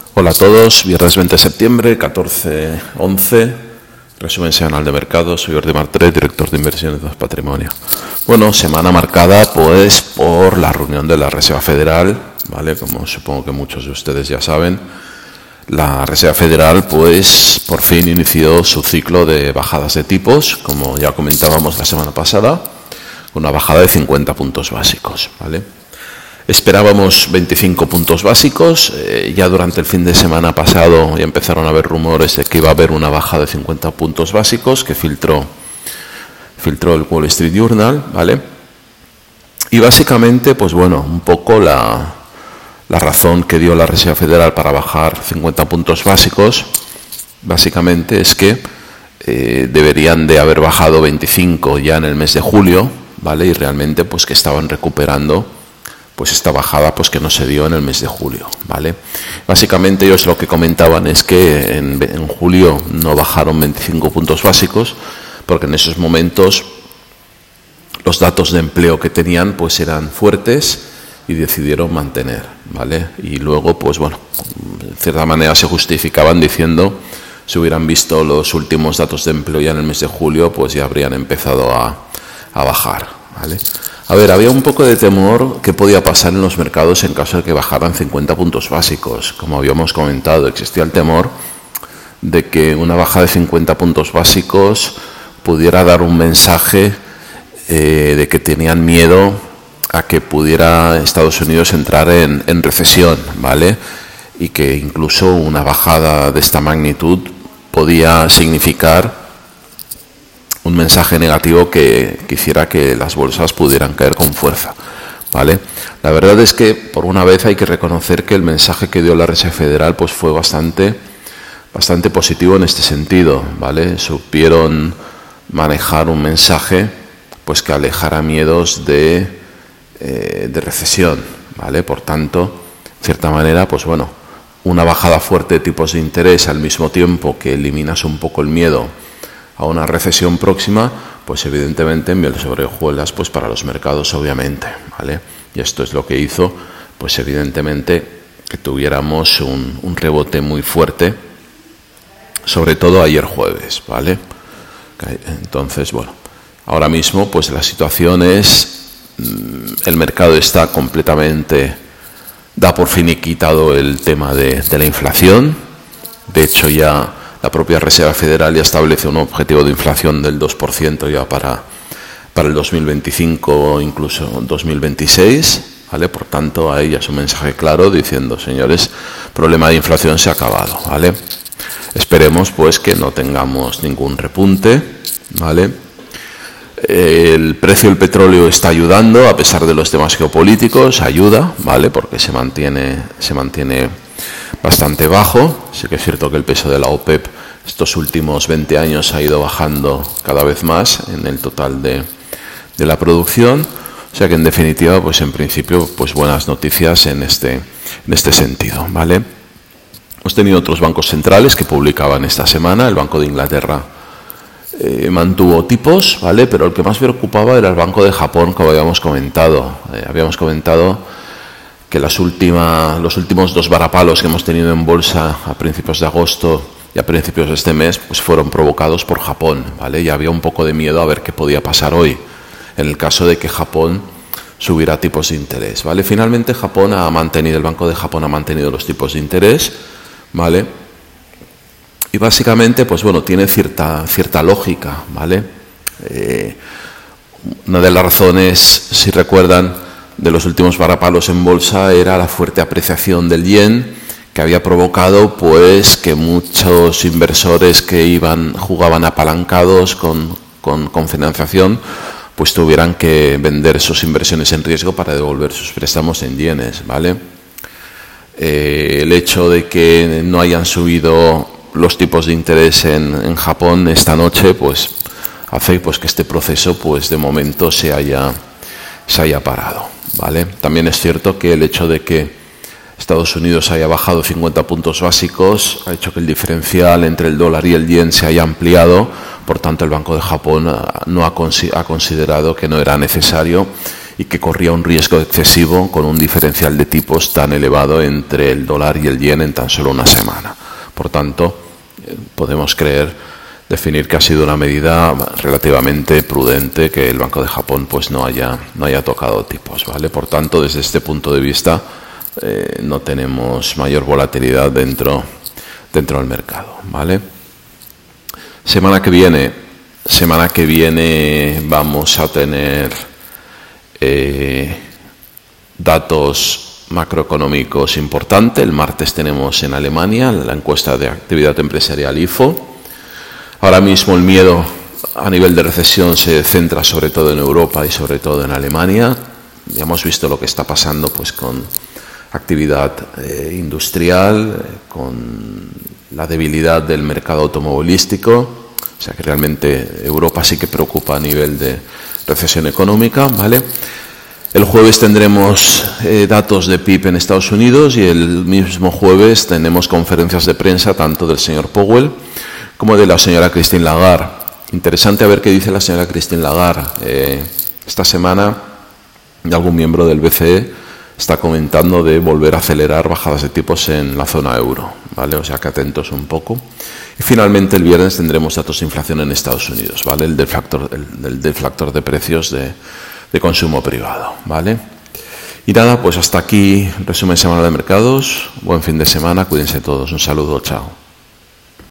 Hola a todos, viernes 20 de septiembre, 14:11, resumen semanal de mercados. Soy Jordi Martret, director de inversiones de Patrimonio. Bueno, semana marcada pues por la reunión de la Reserva Federal, ¿vale? Como supongo que muchos de ustedes ya saben, la Reserva Federal pues por fin inició su ciclo de bajadas de tipos, como ya comentábamos la semana pasada, una bajada de 50 puntos básicos, ¿vale? Esperábamos 25 puntos básicos, ya durante el fin de semana pasado ya empezaron a haber rumores de que iba a haber una baja de 50 puntos básicos que filtró el Wall Street Journal, ¿vale? Y básicamente, pues bueno, un poco la razón que dio la Reserva Federal para bajar 50 puntos básicos, básicamente es que deberían de haber bajado 25 ya en el mes de julio, ¿vale? Y realmente pues que estaban recuperando pues esta bajada pues que no se dio en el mes de julio, ¿vale? Básicamente ellos lo que comentaban es que en julio no bajaron 25 puntos básicos porque en esos momentos los datos de empleo que tenían pues eran fuertes y decidieron mantener, ¿vale? Y luego pues bueno, de cierta manera se justificaban diciendo si hubieran visto los últimos datos de empleo ya en el mes de julio pues ya habrían empezado a bajar, ¿vale? A ver, había un poco de temor que podía pasar en los mercados en caso de que bajaran 50 puntos básicos. Como habíamos comentado, existía el temor de que una baja de 50 puntos básicos pudiera dar un mensaje de que tenían miedo a que pudiera Estados Unidos entrar en recesión, ¿vale? Y que incluso una bajada de esta magnitud podía significar un mensaje negativo que hiciera que las bolsas pudieran caer con fuerza, ¿vale? La verdad es que por una vez hay que reconocer que el mensaje que dio la Reserva Federal pues fue bastante positivo en este sentido, ¿vale? Supieron manejar un mensaje pues que alejara miedos de recesión, ¿vale? Por tanto, de cierta manera, pues bueno, una bajada fuerte de tipos de interés al mismo tiempo que eliminas un poco el miedo a una recesión próxima, pues evidentemente envió sobre hojuelas pues para los mercados, obviamente, ¿vale? Y esto es lo que hizo, pues evidentemente que tuviéramos un rebote muy fuerte, sobre todo ayer jueves, ¿vale? Entonces, bueno, ahora mismo pues la situación es, el mercado está completamente, da por finiquitado el tema de la inflación. De hecho ya la propia Reserva Federal ya establece un objetivo de inflación del 2% ya para el 2025 o incluso 2026, ¿vale? Por tanto, ahí ya es un mensaje claro diciendo, señores, el problema de inflación se ha acabado, ¿vale? Esperemos pues que no tengamos ningún repunte, ¿vale? El precio del petróleo está ayudando a pesar de los temas geopolíticos, ayuda, ¿vale? Porque se mantiene bastante bajo. Sí que es cierto que el peso de la OPEP estos últimos 20 años ha ido bajando cada vez más en el total de la producción. O sea que en definitiva, pues en principio, pues buenas noticias en este sentido, ¿vale? Hemos tenido otros bancos centrales que publicaban esta semana. El Banco de Inglaterra mantuvo tipos, ¿vale? Pero el que más preocupaba era el Banco de Japón, como habíamos comentado. Habíamos comentado que los últimos dos varapalos que hemos tenido en bolsa a principios de agosto y a principios de este mes pues fueron provocados por Japón, ¿vale? Y había un poco de miedo a ver qué podía pasar hoy en el caso de que Japón subiera tipos de interés, ¿vale? Finalmente el Banco de Japón ha mantenido los tipos de interés, ¿vale? Y básicamente pues bueno, tiene cierta lógica, ¿vale? Una de las razones, si recuerdan, de los últimos varapalos en bolsa era la fuerte apreciación del yen que había provocado pues que muchos inversores que jugaban apalancados con financiación pues tuvieran que vender sus inversiones en riesgo para devolver sus préstamos en yenes, ¿vale? El hecho de que no hayan subido los tipos de interés en Japón esta noche pues hace pues que este proceso pues de momento se haya parado, ¿vale? También es cierto que el hecho de que Estados Unidos haya bajado 50 puntos básicos ha hecho que el diferencial entre el dólar y el yen se haya ampliado. Por tanto, el Banco de Japón ha considerado que no era necesario y que corría un riesgo excesivo con un diferencial de tipos tan elevado entre el dólar y el yen en tan solo una semana. Por tanto, podemos definir que ha sido una medida relativamente prudente que el Banco de Japón pues no haya tocado tipos, ¿vale? Por tanto, desde este punto de vista no tenemos mayor volatilidad dentro del mercado, ¿vale? Semana que viene vamos a tener datos macroeconómicos importantes. El martes tenemos en Alemania la encuesta de actividad empresarial IFO. Ahora mismo el miedo a nivel de recesión se centra sobre todo en Europa y sobre todo en Alemania. Ya hemos visto lo que está pasando pues con actividad industrial, con la debilidad del mercado automovilístico. O sea que realmente Europa sí que preocupa a nivel de recesión económica, ¿vale? El jueves tendremos datos de PIB en Estados Unidos y el mismo jueves tenemos conferencias de prensa tanto del señor Powell como de la señora Christine Lagarde. Interesante a ver qué dice la señora Christine Lagarde. Esta semana algún miembro del BCE está comentando de volver a acelerar bajadas de tipos en la zona euro, ¿vale? O sea que atentos un poco. Y finalmente el viernes tendremos datos de inflación en Estados Unidos, ¿vale? El deflactor de precios de consumo privado, ¿vale? Y nada, pues hasta aquí resumen semanal de mercados. Buen fin de semana, cuídense todos. Un saludo, chao.